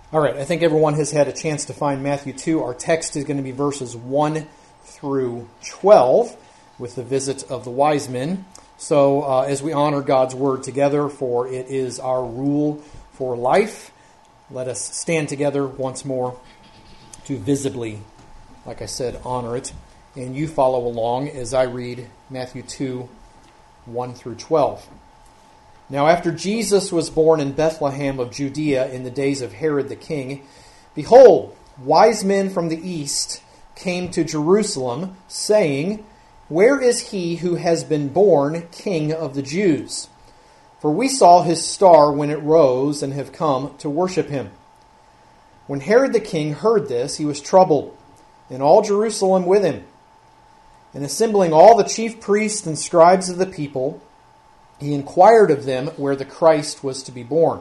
All right, I think everyone has had a chance to find Matthew 2. Our text is going to be verses 1 through 12 with the visit of the wise men. So as we honor God's word together, for it is our rule for life, let us stand together once more to visibly, like I said, honor it. And you follow along as I read Matthew 2, 1 through 12. Now after Jesus was born in Bethlehem of Judea in the days of Herod the king, behold, wise men from the east came to Jerusalem, saying, Where is he who has been born King of the Jews? For we saw his star when it rose and have come to worship him. When Herod the king heard this, he was troubled, and all Jerusalem with him. And assembling all the chief priests and scribes of the people, he inquired of them where the Christ was to be born.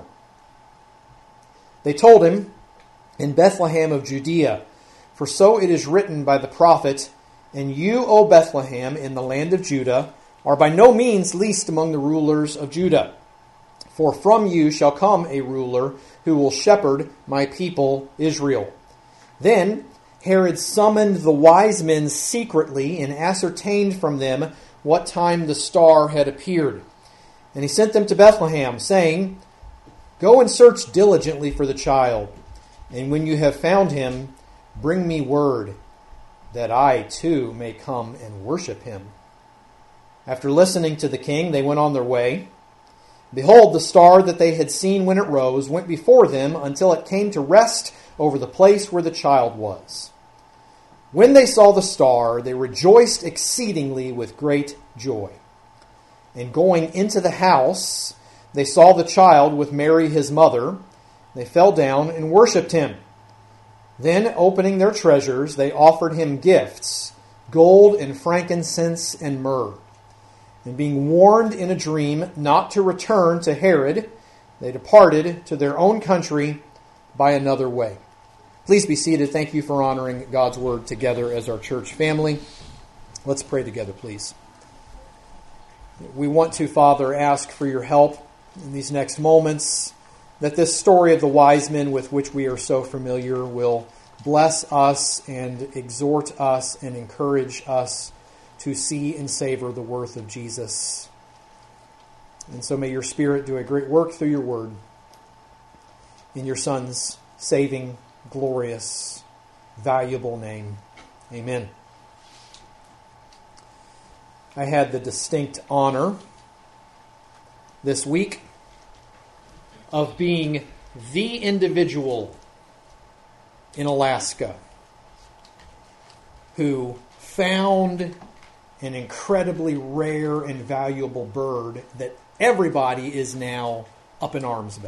They told him, In Bethlehem of Judea, for so it is written by the prophet, And you, O Bethlehem, in the land of Judah, are by no means least among the rulers of Judah. For from you shall come a ruler who will shepherd my people Israel. Then Herod summoned the wise men secretly and ascertained from them what time the star had appeared. And he sent them to Bethlehem, saying, Go and search diligently for the child, and when you have found him, bring me word, that I too may come and worship him. After listening to the king, they went on their way. Behold, the star that they had seen when it rose went before them until it came to rest over the place where the child was. When they saw the star, they rejoiced exceedingly with great joy. And going into the house, they saw the child with Mary his mother. They fell down and worshipped him. Then, opening their treasures, they offered him gifts, gold and frankincense and myrrh. And being warned in a dream not to return to Herod, they departed to their own country by another way. Please be seated. Thank you for honoring God's word together as our church family. Let's pray together, please. We want to, Father, ask for your help in these next moments, that this story of the wise men with which we are so familiar will bless us and exhort us and encourage us to see and savor the worth of Jesus. And so may your Spirit do a great work through your word in your Son's saving, glorious, valuable name. Amen. I had the distinct honor this week of being the individual in Alaska who found an incredibly rare and valuable bird that everybody is now up in arms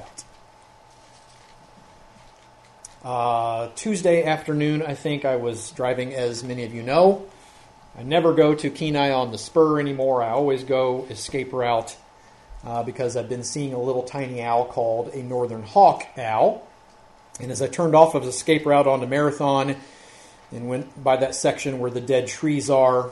about. Tuesday afternoon, I think, I was driving, as many of you know. I never go to Kenai on the spur anymore. I always go escape route because I've been seeing a little tiny owl called a northern hawk owl. And as I turned off of escape route onto Marathon and went by that section where the dead trees are,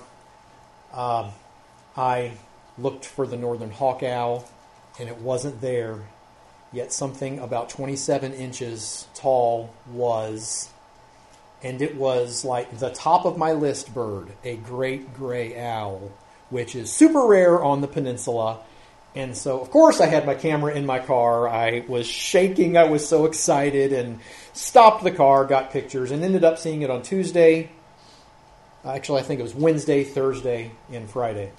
I looked for the northern hawk owl, and it wasn't there. Yet something about 27 inches tall was, and it was like the top of my list bird, a great gray owl, which is super rare on the peninsula. And so, of course, I had my camera in my car. I was shaking. I was so excited and stopped the car, got pictures, and ended up seeing it on Tuesday. Actually, I think it was Wednesday, Thursday, and Friday.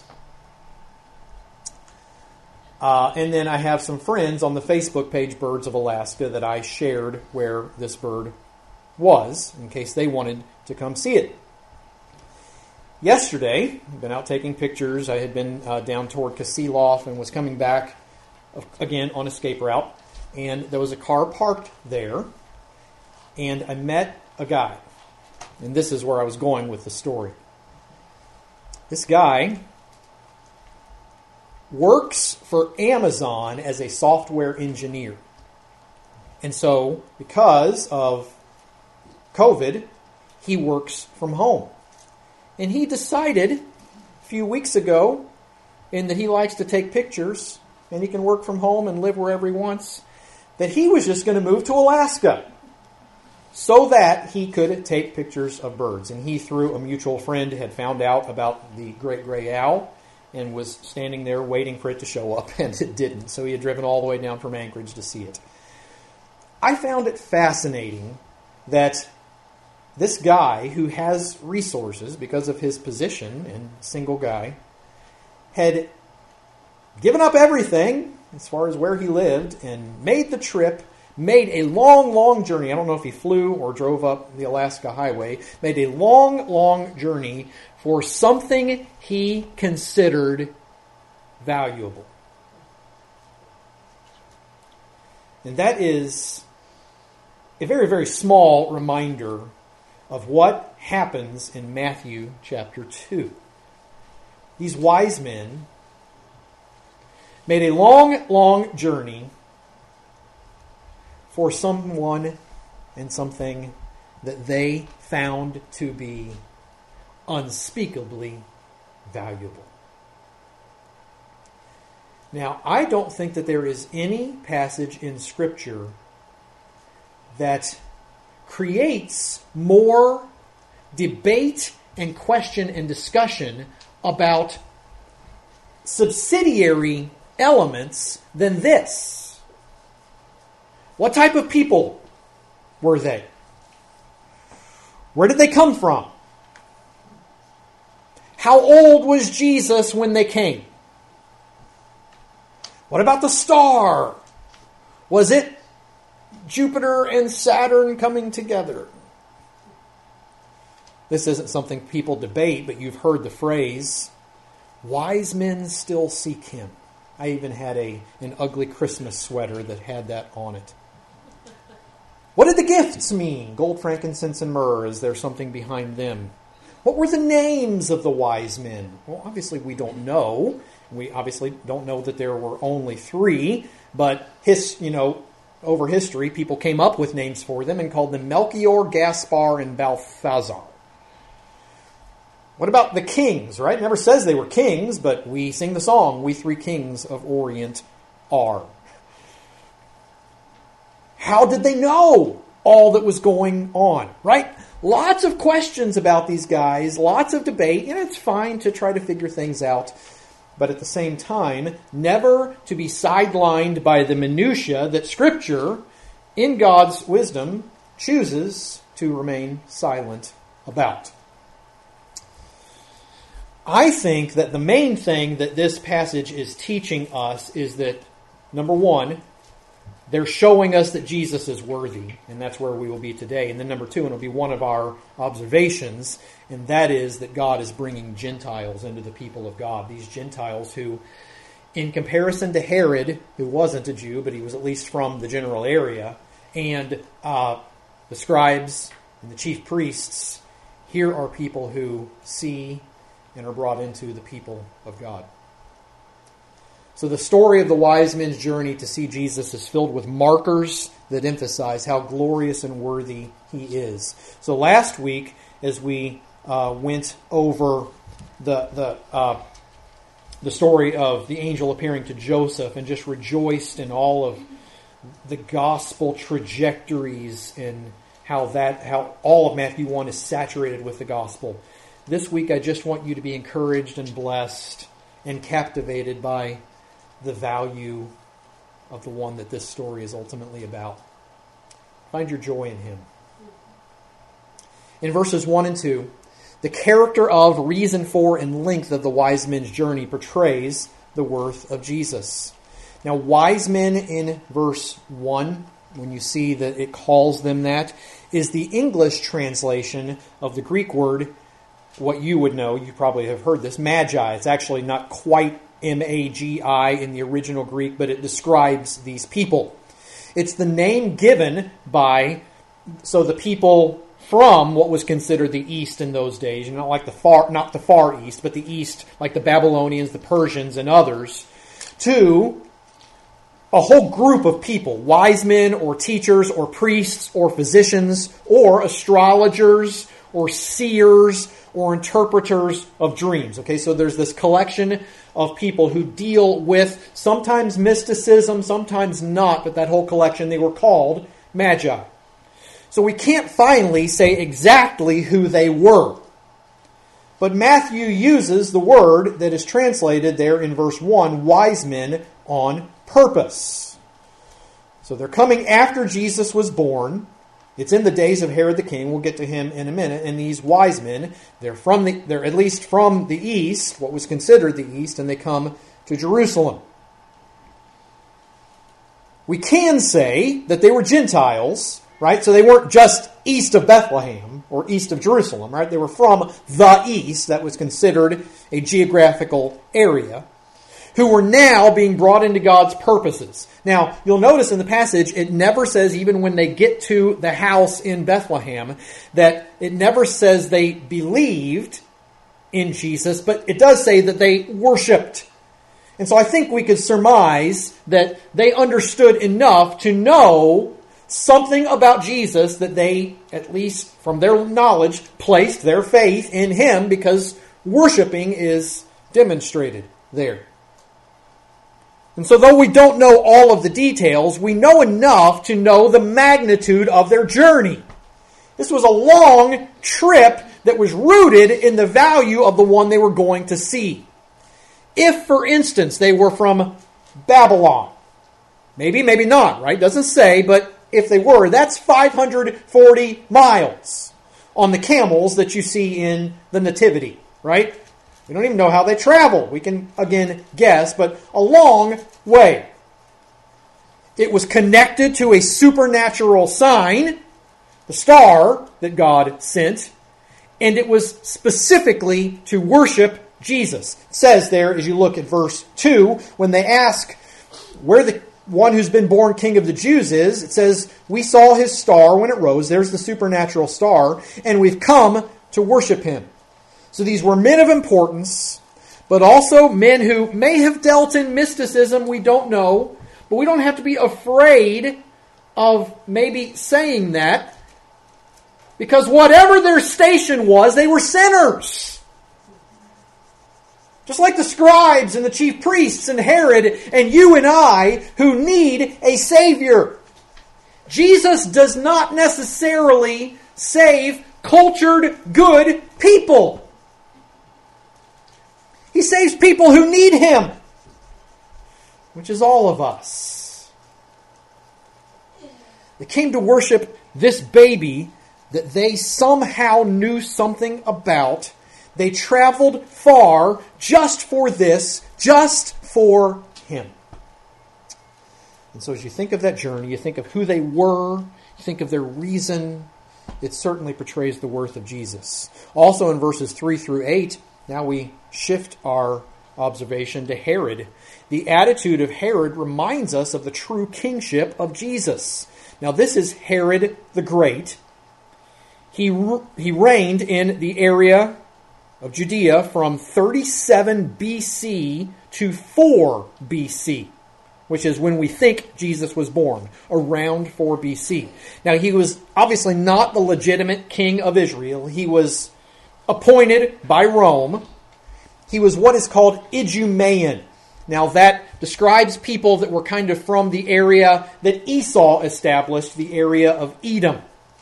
And then I have some friends on the Facebook page, Birds of Alaska, that I shared where this bird was, in case they wanted to come see it. Yesterday, I've been out taking pictures. I had been down toward Kasilof and was coming back, again, on escape route. And there was a car parked there, and I met a guy. And this is where I was going with the story. This guy works for Amazon as a software engineer. And so, because of COVID, he works from home. And he decided a few weeks ago, in that he likes to take pictures, and he can work from home and live wherever he wants, that he was just going to move to Alaska. so that he could take pictures of birds. And he, through a mutual friend, had found out about the great gray owl and was standing there waiting for it to show up, and it didn't. So he had driven all the way down from Anchorage to see it. I found it fascinating that this guy, who has resources because of his position and single guy, had given up everything as far as where he lived and made the trip, made a long, long journey. I don't know if he flew or drove up the Alaska Highway, made a long, long journey for something he considered valuable. And that is a very, very small reminder of what happens in Matthew chapter 2. These wise men made a long, long journey for someone and something that they found to be unspeakably valuable. Now, I don't think that there is any passage in Scripture that creates more debate and question and discussion about subsidiary elements than this. What type of people were they? Where did they come from? How old was Jesus when they came? What about the star? Was it Jupiter and Saturn coming together? This isn't something people debate, but you've heard the phrase, wise men still seek him. I even had an ugly Christmas sweater that had that on it. What did the gifts mean? Gold, frankincense, and myrrh. Is there something behind them? What were the names of the wise men? Well, obviously we don't know. We obviously don't know that there were only 3, but over history, people came up with names for them and called them Melchior, Gaspar, and Balthazar. What about the kings, right? It never says they were kings, but we sing the song, "We 3 kings of Orient are." How did they know all that was going on, right? Lots of questions about these guys, lots of debate, and it's fine to try to figure things out. But at the same time, never to be sidelined by the minutia that Scripture, in God's wisdom, chooses to remain silent about. I think that the main thing that this passage is teaching us is that, number one, they're showing us that Jesus is worthy, and that's where we will be today. And then number 2, and it'll be one of our observations, and that is that God is bringing Gentiles into the people of God. These Gentiles who, in comparison to Herod, who wasn't a Jew, but he was at least from the general area, and the scribes and the chief priests, here are people who see and are brought into the people of God. So the story of the wise men's journey to see Jesus is filled with markers that emphasize how glorious and worthy he is. So last week, as we went over the story of the angel appearing to Joseph and just rejoiced in all of the gospel trajectories and how all of Matthew 1 is saturated with the gospel. This week, I just want you to be encouraged and blessed and captivated by the value of the one that this story is ultimately about. Find your joy in him. In verses 1 and 2, the character of, reason for, and length of the wise men's journey portrays the worth of Jesus. Now, wise men in verse 1, when you see that it calls them that, is the English translation of the Greek word, what you would know, you probably have heard this, magi. It's actually not quite M-A-G-I in the original Greek, but it describes these people. It's the name given by, the people from what was considered the East in those days, not the Far East, but the East, like the Babylonians, the Persians, and others, to a whole group of people, wise men or teachers or priests or physicians or astrologers or seers or interpreters of dreams. Okay, so there's this collection of people who deal with sometimes mysticism, sometimes not, but that whole collection, they were called magi. So we can't finally say exactly who they were. But Matthew uses the word that is translated there in verse 1, wise men, on purpose. So they're coming after Jesus was born. It's in the days of Herod the king. We'll get to him in a minute. And these wise men, they're at least from the east, what was considered the east, and they come to Jerusalem. We can say that they were Gentiles, right? So they weren't just east of Bethlehem or east of Jerusalem, right? They were from the east, that was considered a geographical area, who were now being brought into God's purposes. Now, you'll notice in the passage, it never says, even when they get to the house in Bethlehem, that it never says they believed in Jesus, but it does say that they worshipped. And so I think we could surmise that they understood enough to know something about Jesus that they, at least from their knowledge, placed their faith in him, because worshiping is demonstrated there. And so though we don't know all of the details, we know enough to know the magnitude of their journey. This was a long trip that was rooted in the value of the one they were going to see. If, for instance, they were from Babylon, maybe not, right? Doesn't say, but if they were, that's 540 miles on the camels that you see in the Nativity, right? We don't even know how they travel. We can, again, guess, but a long way. It was connected to a supernatural sign, the star that God sent, and it was specifically to worship Jesus. It says there, as you look at verse 2, when they ask where the one who's been born King of the Jews is, it says, we saw his star when it rose. There's the supernatural star, and we've come to worship him. So these were men of importance, but also men who may have dealt in mysticism, we don't know, but we don't have to be afraid of maybe saying that, because whatever their station was, they were sinners. Just like the scribes and the chief priests and Herod and you and I who need a Savior. Jesus does not necessarily save cultured, good people. He saves people who need him, which is all of us. They came to worship this baby that they somehow knew something about. They traveled far just for this, just for him. And so as you think of that journey, you think of who they were, you think of their reason, it certainly portrays the worth of Jesus. Also in verses 3 through 8, now we shift our observation to Herod. The attitude of Herod reminds us of the true kingship of Jesus. Now this is Herod the Great. He reigned in the area of Judea from 37 BC to 4 BC, which is when we think Jesus was born, around 4 BC. Now, he was obviously not the legitimate king of Israel. He was appointed by Rome. He was what is called Idumean. Now, that describes people that were kind of from the area that Esau established, the area of Edom.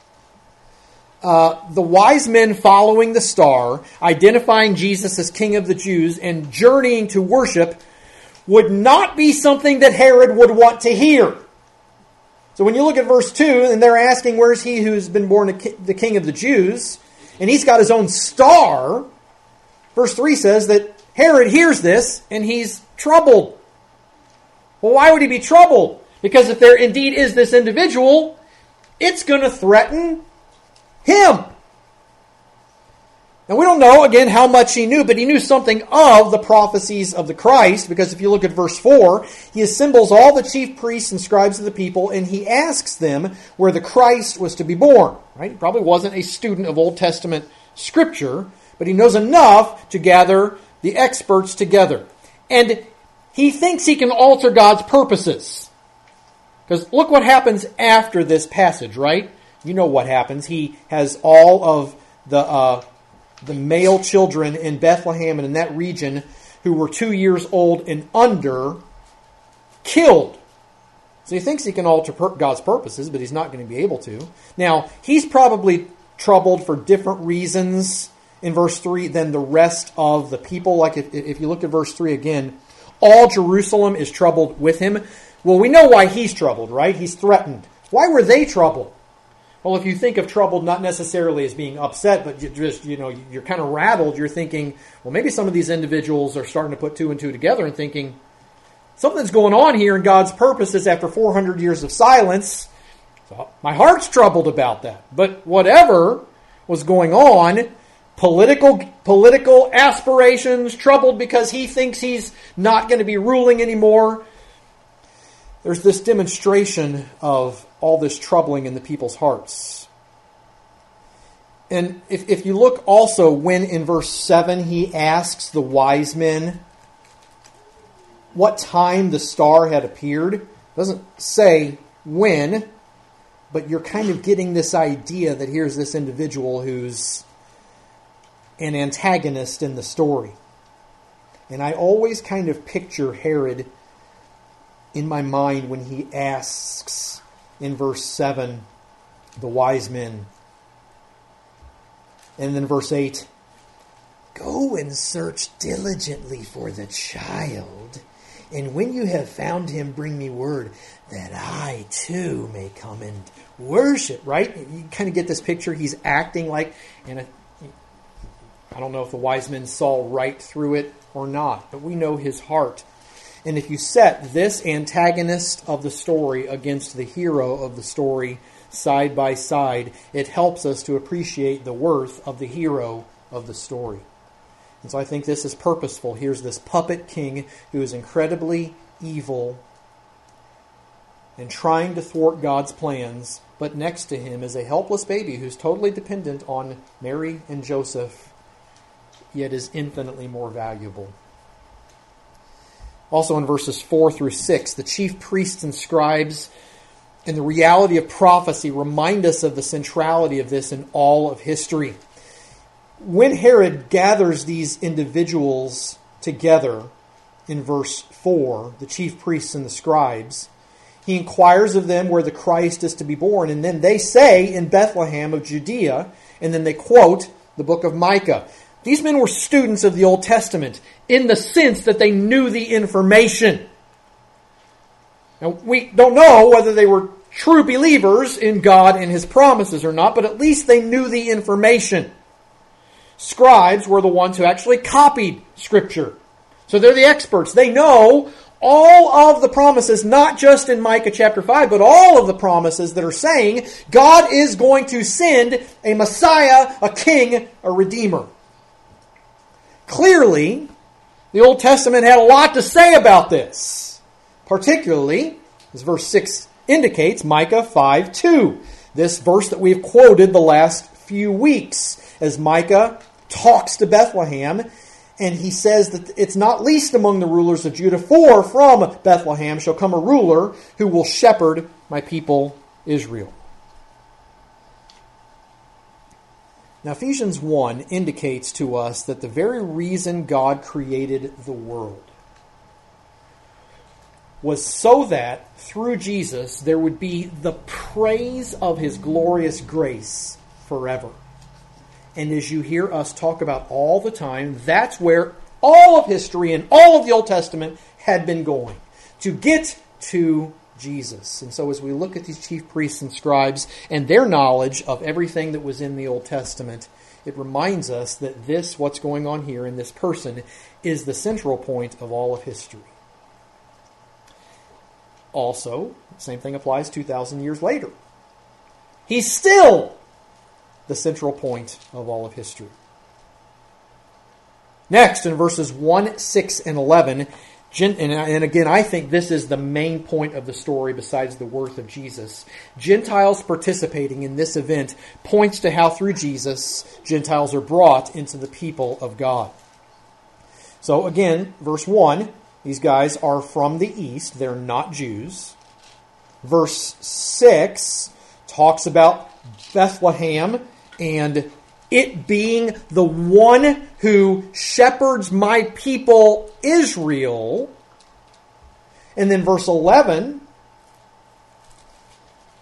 The wise men following the star, identifying Jesus as King of the Jews, and journeying to worship would not be something that Herod would want to hear. So when you look at verse 2, and they're asking, where's he who's been born the King of the Jews? And he's got his own star. Verse 3 says that Herod hears this, and he's troubled. Well, why would he be troubled? Because if there indeed is this individual, it's going to threaten him. Now, we don't know, again, how much he knew, but he knew something of the prophecies of the Christ, because if you look at verse 4, he assembles all the chief priests and scribes of the people, and he asks them where the Christ was to be born. Right? He probably wasn't a student of Old Testament Scripture, but he knows enough to gather the experts together. And he thinks he can alter God's purposes. Because look what happens after this passage, right? You know what happens. He has all of the male children in Bethlehem and in that region who were 2 years old and under killed. So he thinks he can alter God's purposes, but he's not going to be able to. Now, he's probably troubled for different reasons in verse 3 than the rest of the people. Like if you look at verse 3 again, all Jerusalem is troubled with him. Well, we know why he's troubled, right? He's threatened. Why were they troubled? Well, if you think of troubled not necessarily as being upset, but you're kind of rattled, you're thinking, well, maybe some of these individuals are starting to put two and two together and thinking, something's going on here in God's purposes after 400 years of silence. So my heart's troubled about that. But whatever was going on, political aspirations, troubled because he thinks he's not going to be ruling anymore. There's this demonstration of all this troubling in the people's hearts. And if you look also when in verse 7 he asks the wise men what time the star had appeared, it doesn't say when, but you're kind of getting this idea that here's this individual who's an antagonist in the story. And I always kind of picture Herod in my mind when he asks in verse 7, the wise men. And then verse 8, go and search diligently for the child, and when you have found him, bring me word that I too may come and worship. Right? You kind of get this picture. He's acting like, and I don't know if the wise men saw right through it or not, but we know his heart. And if you set this antagonist of the story against the hero of the story side by side, it helps us to appreciate the worth of the hero of the story. And so I think this is purposeful. Here's this puppet king who is incredibly evil and trying to thwart God's plans, but next to him is a helpless baby who's totally dependent on Mary and Joseph, yet is infinitely more valuable. Also in verses 4 through 6, the chief priests and scribes and the reality of prophecy remind us of the centrality of this in all of history. When Herod gathers these individuals together in verse 4, the chief priests and the scribes, he inquires of them where the Christ is to be born, and then they say in Bethlehem of Judea, and then they quote the book of Micah. These men were students of the Old Testament in the sense that they knew the information. Now, we don't know whether they were true believers in God and His promises or not, but at least they knew the information. Scribes were the ones who actually copied Scripture. So they're the experts. They know all of the promises, not just in Micah chapter 5, but all of the promises that are saying God is going to send a Messiah, a king, a redeemer. Clearly, the Old Testament had a lot to say about this. Particularly, as verse 6 indicates, Micah 5:2. This verse that we've quoted the last few weeks as Micah talks to Bethlehem, and he says that it's not least among the rulers of Judah, for from Bethlehem shall come a ruler who will shepherd my people Israel. Now, Ephesians 1 indicates to us that the very reason God created the world was so that through Jesus there would be the praise of His glorious grace forever. And as you hear us talk about all the time, that's where all of history and all of the Old Testament had been going, to get to Jesus. And so as we look at these chief priests and scribes and their knowledge of everything that was in the Old Testament, it reminds us that this, what's going on here in this person, is the central point of all of history. Also, the same thing applies 2,000 years later. He's still the central point of all of history. Next, in verses 1, 6, and 11, and again, I think this is the main point of the story besides the worth of Jesus. Gentiles participating in this event points to how through Jesus, Gentiles are brought into the people of God. So again, verse 1, these guys are from the east. They're not Jews. Verse 6 talks about Bethlehem and it being the one who shepherds my people Israel. And then verse 11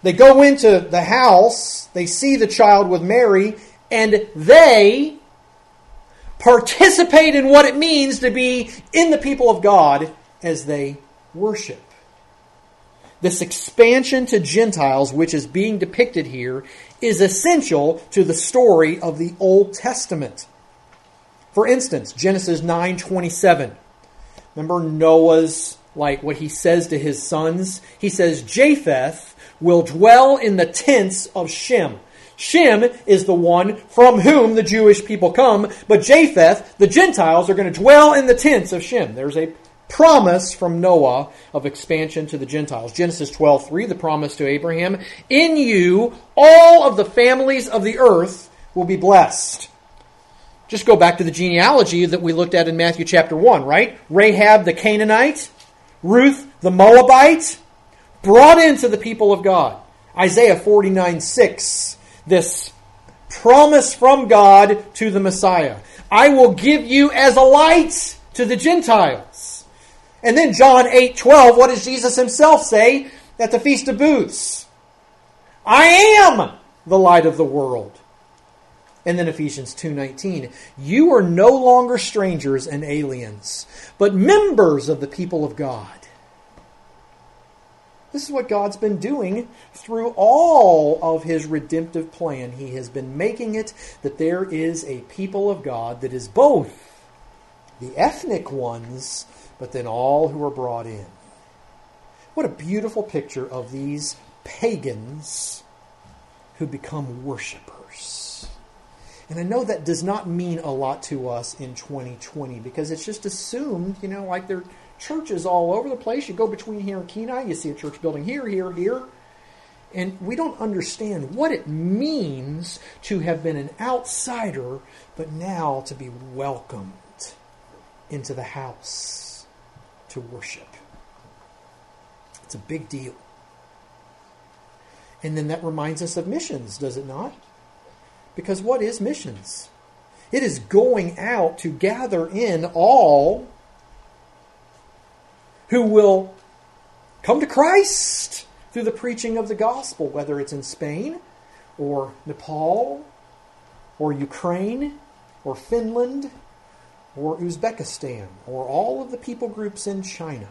They go into the house, they see the child with Mary, and they participate in what it means to be in the people of God as they worship. This expansion to Gentiles, which is being depicted here, is essential to the story of the Old Testament. For instance, Genesis 9:27. Remember Noah's, what he says to his sons? He says, Japheth will dwell in the tents of Shem. Shem is the one from whom the Jewish people come, but Japheth, the Gentiles, are going to dwell in the tents of Shem. There's a promise from Noah of expansion to the Gentiles. Genesis 12:3, the promise to Abraham, in you all of the families of the earth will be blessed. Just go back to the genealogy that we looked at in Matthew chapter 1, right? Rahab the Canaanite, Ruth the Moabite, brought into the people of God. Isaiah 49:6, this promise from God to the Messiah. I will give you as a light to the Gentiles. And then John 8:12, what does Jesus himself say at the Feast of Booths? I am the light of the world. And then Ephesians 2:19, you are no longer strangers and aliens, but members of the people of God. This is what God's been doing through all of his redemptive plan. He has been making it that there is a people of God that is both the ethnic ones, but then all who are brought in. What a beautiful picture of these pagans who become worshipers. And I know that does not mean a lot to us in 2020 because it's just assumed, like there are churches all over the place. You go between here and Kenai, you see a church building here, here, here. And we don't understand what it means to have been an outsider, but now to be welcomed into the house to worship. It's a big deal. And then that reminds us of missions, does it not? Because what is missions? It is going out to gather in all who will come to Christ through the preaching of the gospel, whether it's in Spain or Nepal or Ukraine or Finland or Uzbekistan or all of the people groups in China.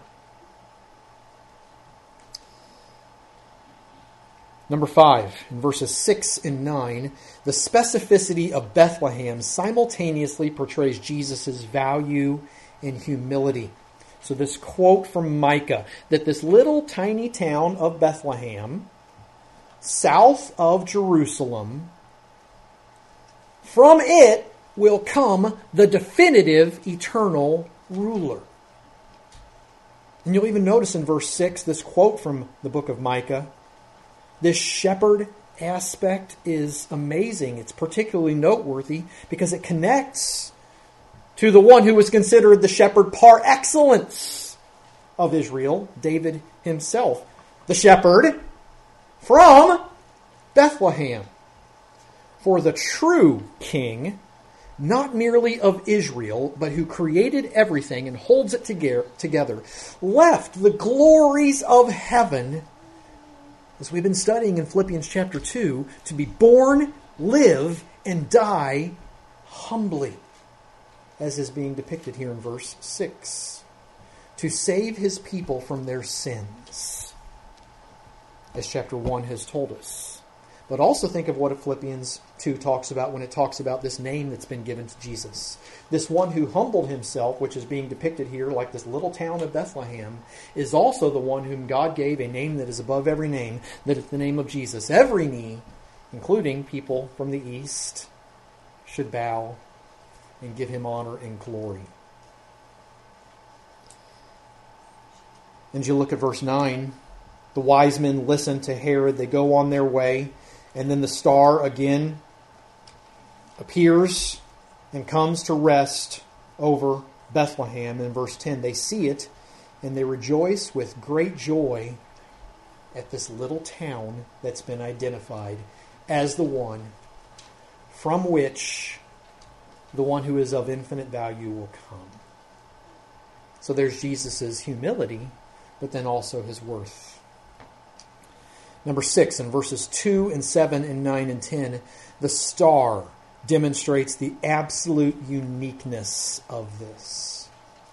Number 5, in verses 6 and 9, the specificity of Bethlehem simultaneously portrays Jesus' value and humility. So this quote from Micah, that this little tiny town of Bethlehem, south of Jerusalem, from it will come the definitive eternal ruler. And you'll even notice in verse 6, this quote from the book of Micah, this shepherd aspect is amazing. It's particularly noteworthy because it connects to the one who was considered the shepherd par excellence of Israel, David himself. The shepherd from Bethlehem. For the true king, not merely of Israel, but who created everything and holds it together, left the glories of heaven, as we've been studying in Philippians chapter 2, to be born, live, and die humbly, as is being depicted here in verse 6, to save his people from their sins, as chapter 1 has told us. But also think of what Philippians 2 talks about when it talks about this name that's been given to Jesus. This one who humbled himself, which is being depicted here like this little town of Bethlehem, is also the one whom God gave a name that is above every name, that at the name of Jesus, every knee, including people from the east, should bow and give him honor and glory. And as you look at verse 9, the wise men listen to Herod. They go on their way. And then the star again appears and comes to rest over Bethlehem. In verse 10, they see it and they rejoice with great joy at this little town that's been identified as the one from which the one who is of infinite value will come. So there's Jesus' humility, but then also his worth. Number 6, in verses 2 and 7 and 9 and 10, the star demonstrates the absolute uniqueness of this.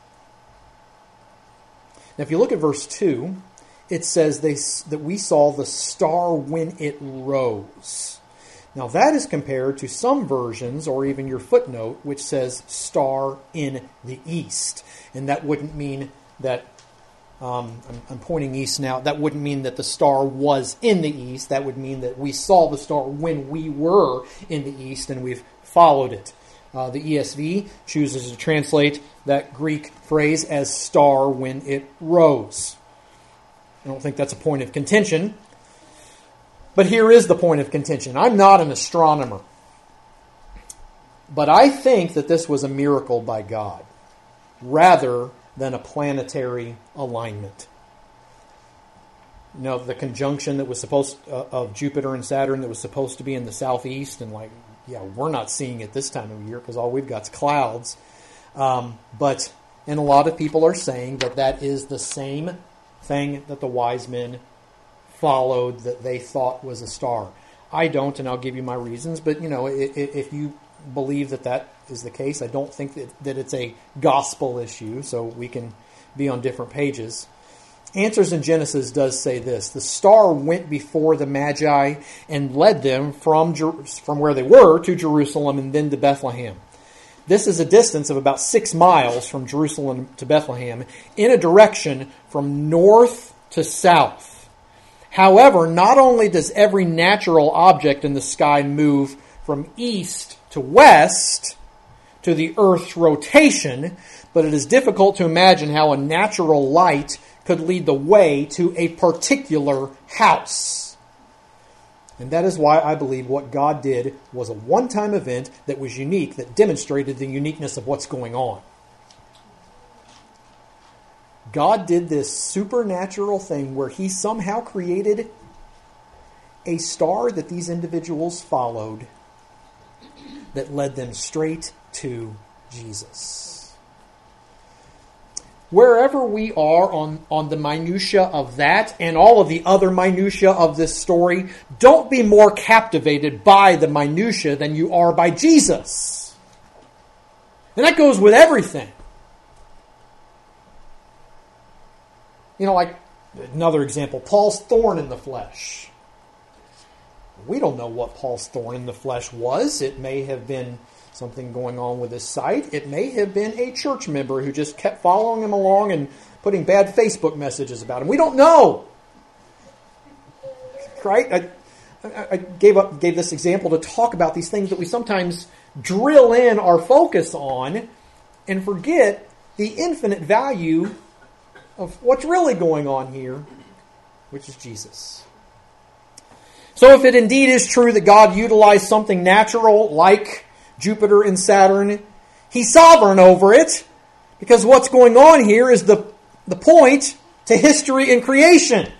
Now, if you look at verse 2, it says that we saw the star when it rose. Now, that is compared to some versions, or even your footnote, which says star in the east. And that wouldn't mean that, I'm pointing east now, that wouldn't mean that the star was in the east. That would mean that we saw the star when we were in the east and we've followed it. The ESV chooses to translate that Greek phrase as star when it rose. I don't think that's a point of contention. But here is the point of contention. I'm not an astronomer. But I think that this was a miracle by God, rather than a planetary alignment. You know, the conjunction that was supposed of Jupiter and Saturn that was supposed to be in the southeast, and we're not seeing it this time of year because all we've got is clouds. And a lot of people are saying that is the same thing that the wise men followed that they thought was a star. I don't, and I'll give you my reasons. But if you believe that is the case, I don't think that it's a gospel issue, so we can be on different pages. Answers in Genesis does say this: the star went before the Magi and led them from where they were to Jerusalem and then to Bethlehem. This is a distance of about 6 miles from Jerusalem to Bethlehem in a direction from north to south. However, not only does every natural object in the sky move from east to west to the Earth's rotation, but it is difficult to imagine how a natural light could lead the way to a particular house. And that is why I believe what God did was a one-time event that was unique, that demonstrated the uniqueness of what's going on. God did this supernatural thing where He somehow created a star that these individuals followed that led them straight to Jesus. Wherever we are on the minutia of that and all of the other minutia of this story, don't be more captivated by the minutia than you are by Jesus. And that goes with everything. Like another example, Paul's thorn in the flesh. We don't know what Paul's thorn in the flesh was. It may have been something going on with his sight. It may have been a church member who just kept following him along and putting bad Facebook messages about him. We don't know. Right? I gave this example to talk about these things that we sometimes drill in our focus on and forget the infinite value of what's really going on here, which is Jesus. So if it indeed is true that God utilized something natural like Jupiter and Saturn, He's sovereign over it, because what's going on here is the point to history and creation.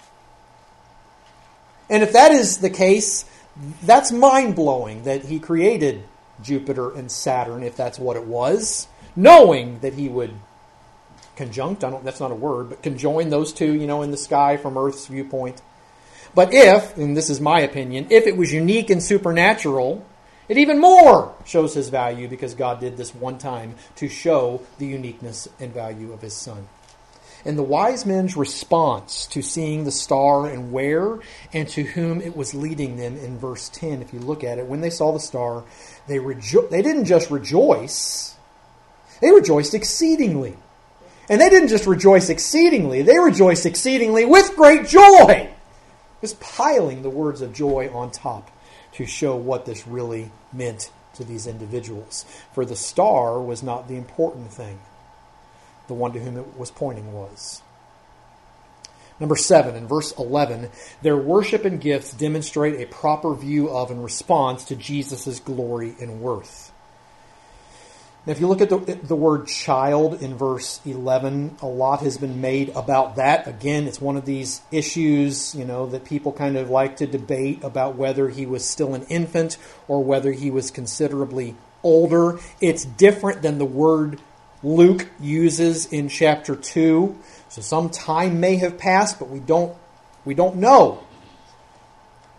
And if that is the case, that's mind-blowing that He created Jupiter and Saturn, if that's what it was, knowing that He would that's not a word, but conjoin those two, in the sky from Earth's viewpoint. But if, and this is my opinion, if it was unique and supernatural, it even more shows His value, because God did this one time to show the uniqueness and value of His Son. And the wise men's response to seeing the star and where and to whom it was leading them in verse 10, if you look at it, when they saw the star, they didn't just rejoice, they rejoiced exceedingly. And they didn't just rejoice exceedingly, they rejoiced exceedingly with great joy. Just piling the words of joy on top to show what this really meant to these individuals. For the star was not the important thing. The one to whom it was pointing was. Number 7, in verse 11, their worship and gifts demonstrate a proper view of and response to Jesus' glory and worth. Now, if you look at the word child in verse 11, a lot has been made about that. Again, it's one of these issues, that people kind of like to debate about whether He was still an infant or whether He was considerably older. It's different than the word Luke uses in chapter 2. So some time may have passed, but we don't know.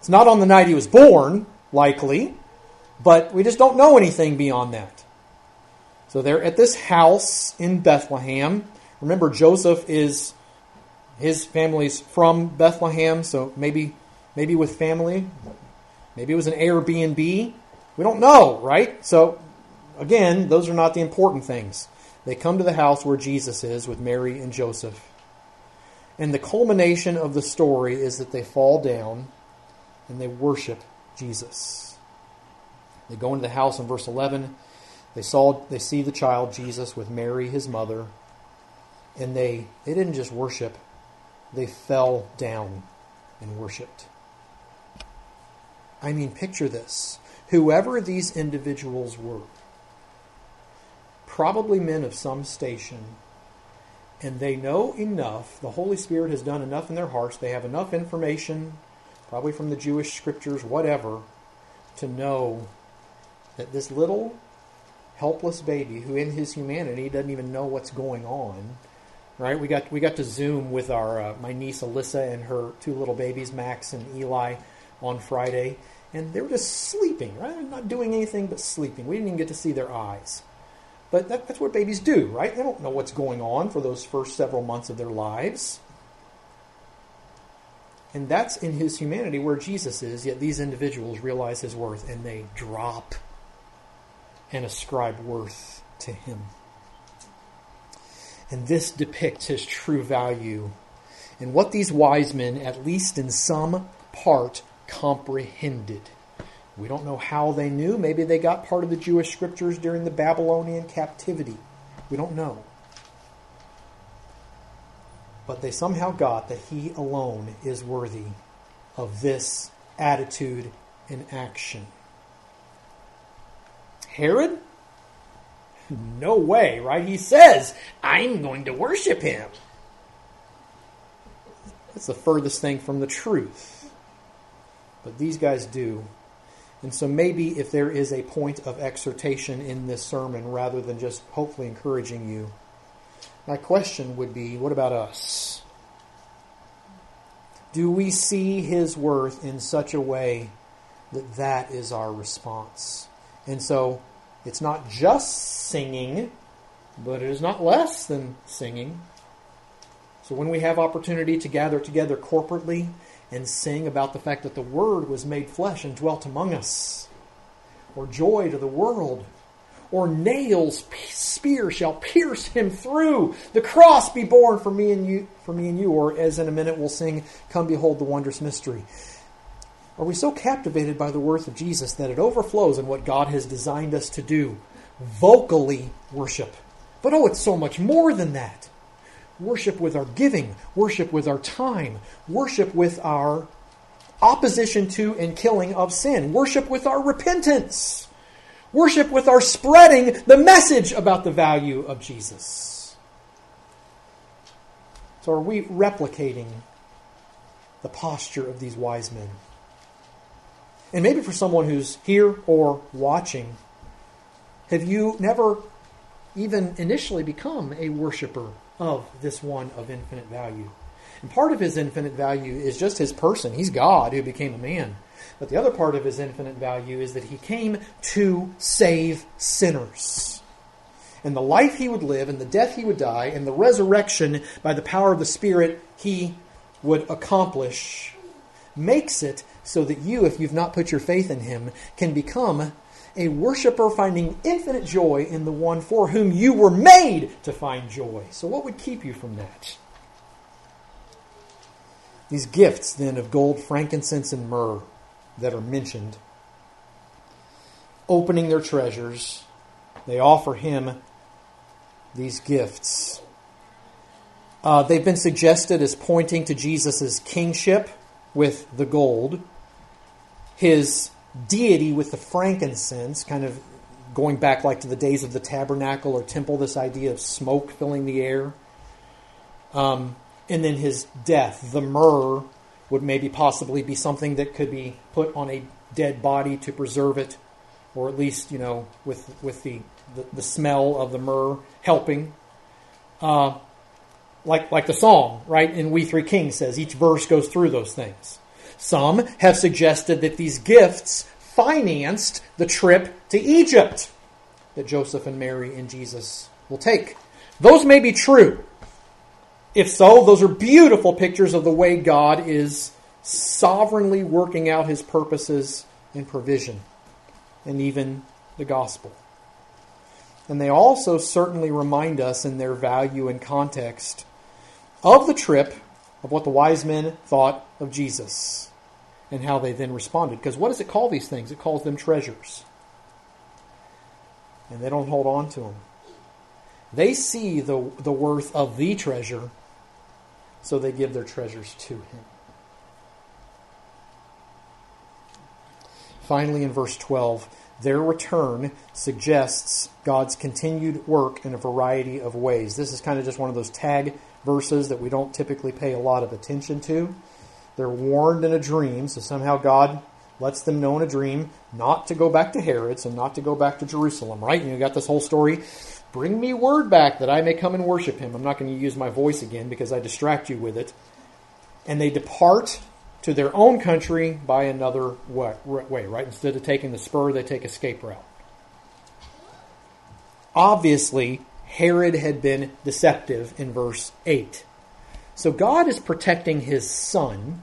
It's not on the night he was born, likely, but we just don't know anything beyond that. So they're at this house in Bethlehem. Remember, Joseph his family's from Bethlehem, so maybe with family. Maybe it was an Airbnb. We don't know, right? So, again, those are not the important things. They come to the house where Jesus is with Mary and Joseph. And the culmination of the story is that they fall down and they worship Jesus. They go into the house in verse 11. They see the child Jesus with Mary, his mother. And they didn't just worship. They fell down and worshipped. I mean, picture this. Whoever these individuals were, probably men of some station, and they know enough, the Holy Spirit has done enough in their hearts, they have enough information, probably from the Jewish scriptures, whatever, to know that this little helpless baby, who in his humanity doesn't even know what's going on, right? We got to Zoom with my niece Alyssa and her two little babies, Max and Eli, on Friday, and they were just sleeping, right? Not doing anything but sleeping. We didn't even get to see their eyes. But that's what babies do, right? They don't know what's going on for those first several months of their lives. And that's in his humanity where Jesus is, yet these individuals realize his worth and they drop and ascribe worth to him. And this depicts his true value and what these wise men, at least in some part, comprehended. We don't know how they knew. Maybe they got part of the Jewish scriptures during the Babylonian captivity. We don't know. But they somehow got that he alone is worthy of this attitude and action. Herod? No way, right? He says, I'm going to worship him. That's the furthest thing from the truth. But these guys do. And so maybe if there is a point of exhortation in this sermon rather than just hopefully encouraging you, my question would be, what about us? Do we see his worth in such a way that that is our response? And so it's not just singing, but it is not less than singing. So when we have opportunity to gather together corporately and sing about the fact that the Word was made flesh and dwelt among us, or joy to the world, or nails, spear shall pierce him through, the cross be borne for me and you, or as in a minute we'll sing, come behold the wondrous mystery. Are we so captivated by the worth of Jesus that it overflows in what God has designed us to do? Vocally worship. But it's so much more than that. Worship with our giving, worship with our time, worship with our opposition to and killing of sin, worship with our repentance, worship with our spreading the message about the value of Jesus. So are we replicating the posture of these wise men? And maybe for someone who's here or watching, have you never even initially become a worshiper of this one of infinite value? And part of his infinite value is just his person. He's God who became a man. But the other part of his infinite value is that he came to save sinners. And the life he would live, and the death he would die, and the resurrection by the power of the Spirit he would accomplish makes it so that you, if you've not put your faith in him, can become a worshiper finding infinite joy in the one for whom you were made to find joy. So what would keep you from that? These gifts, then, of gold, frankincense, and myrrh that are mentioned, opening their treasures, they offer him these gifts. They've been suggested as pointing to Jesus' kingship with the gold, his deity with the frankincense, kind of going back like to the days of the tabernacle or temple, this idea of smoke filling the air. And then his death. The myrrh would maybe possibly be something that could be put on a dead body to preserve it, or at least, with the smell of the myrrh helping. Like the song, right, in We Three Kings says, each verse goes through those things. Some have suggested that these gifts financed the trip to Egypt that Joseph and Mary and Jesus will take. Those may be true. If so, those are beautiful pictures of the way God is sovereignly working out his purposes and provision, and even the gospel. And they also certainly remind us in their value and context of the trip, of what the wise men thought of Jesus and how they then responded. Because what does it call these things? It calls them treasures. And they don't hold on to them. They see the worth of the treasure, so they give their treasures to him. Finally, in verse 12, their return suggests God's continued work in a variety of ways. This is kind of just one of those tag verses that we don't typically pay a lot of attention to. They're warned in a dream, so somehow God lets them know in a dream not to go back to Herod's and not to go back to Jerusalem, right? And you got this whole story, bring me word back that I may come and worship him. I'm not going to use my voice again because I distract you with it. And they depart to their own country by another way, right? Instead of taking the spur, they take escape route. Obviously, Herod had been deceptive in verse 8. So God is protecting his son,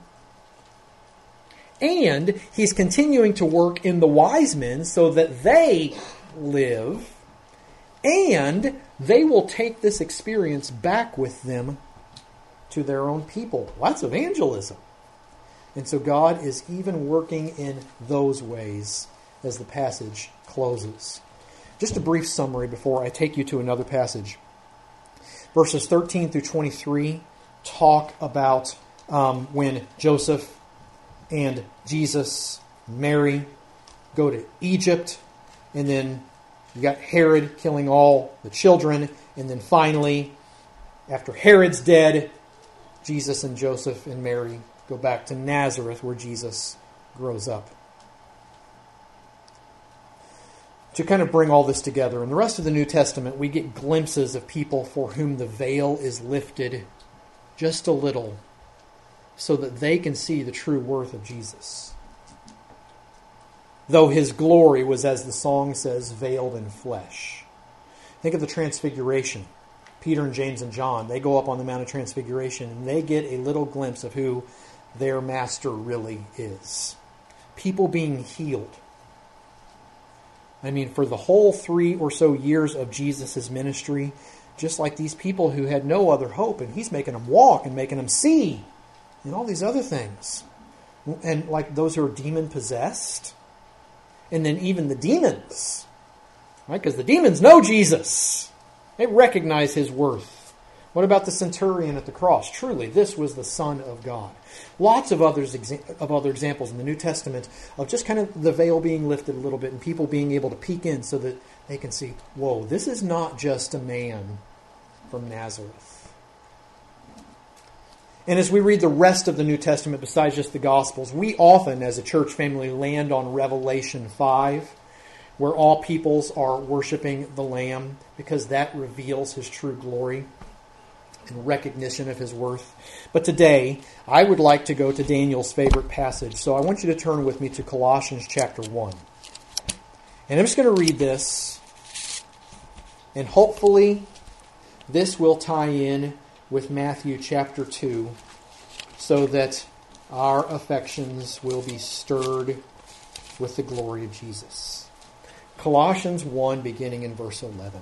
and he's continuing to work in the wise men so that they live, and they will take this experience back with them to their own people. Well, that's evangelism. And so God is even working in those ways as the passage closes. Just a brief summary before I take you to another passage. Verses 13 through 23 talk about when Joseph and Jesus, Mary, go to Egypt, and then you got Herod killing all the children, and then finally, after Herod's dead, Jesus and Joseph and Mary go back to Nazareth where Jesus grows up. To kind of bring all this together, in the rest of the New Testament, we get glimpses of people for whom the veil is lifted just a little so that they can see the true worth of Jesus. Though his glory was, as the song says, veiled in flesh. Think of the Transfiguration. Peter and James and John, they go up on the Mount of Transfiguration and they get a little glimpse of who their master really is. People being healed. I mean, for the whole 3 or so years of Jesus' ministry, just like these people who had no other hope, and he's making them walk and making them see and all these other things. And like those who are demon-possessed. And then even the demons. Right? Because the demons know Jesus. They recognize his worth. What about the centurion at the cross? Truly, this was the Son of God. Lots of other examples in the New Testament of just kind of the veil being lifted a little bit and people being able to peek in so that they can see, whoa, this is not just a man from Nazareth. And as we read the rest of the New Testament, besides just the Gospels, we often, as a church family, land on Revelation 5, where all peoples are worshiping the Lamb, because that reveals his true glory and recognition of his worth. But today, I would like to go to Daniel's favorite passage. So I want you to turn with me to Colossians chapter 1. And I'm just going to read this, and hopefully this will tie in with Matthew chapter 2, so that our affections will be stirred with the glory of Jesus. Colossians 1, beginning in verse 11.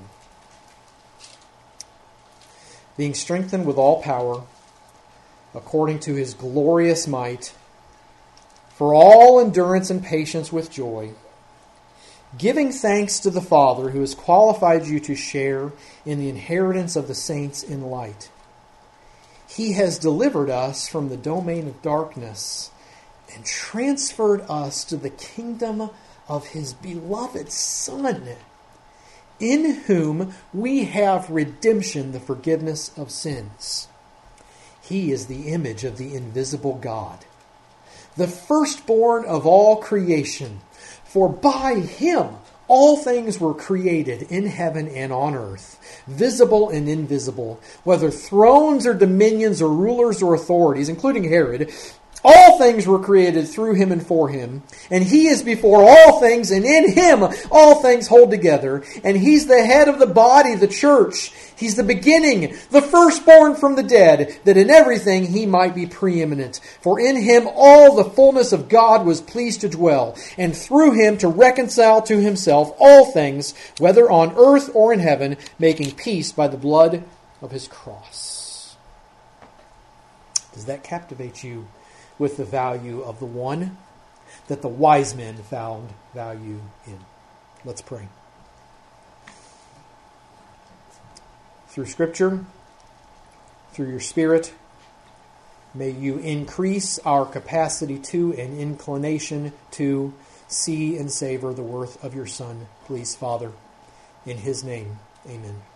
Being strengthened with all power, according to his glorious might, for all endurance and patience with joy, giving thanks to the Father who has qualified you to share in the inheritance of the saints in light. He has delivered us from the domain of darkness and transferred us to the kingdom of his beloved Son, in whom we have redemption, the forgiveness of sins. He is the image of the invisible God, the firstborn of all creation. For by him all things were created in heaven and on earth, visible and invisible, whether thrones or dominions or rulers or authorities, including Herod. All things were created through him and for him, and he is before all things, and in him all things hold together. And he's the head of the body, the church. He's the beginning, the firstborn from the dead, that in everything he might be preeminent. For in him all the fullness of God was pleased to dwell, and through him to reconcile to himself all things, whether on earth or in heaven, making peace by the blood of his cross. Does that captivate you with the value of the one that the wise men found value in? Let's pray. Through Scripture, through your Spirit, may you increase our capacity to and inclination to see and savor the worth of your Son. Please, Father, in his name, amen.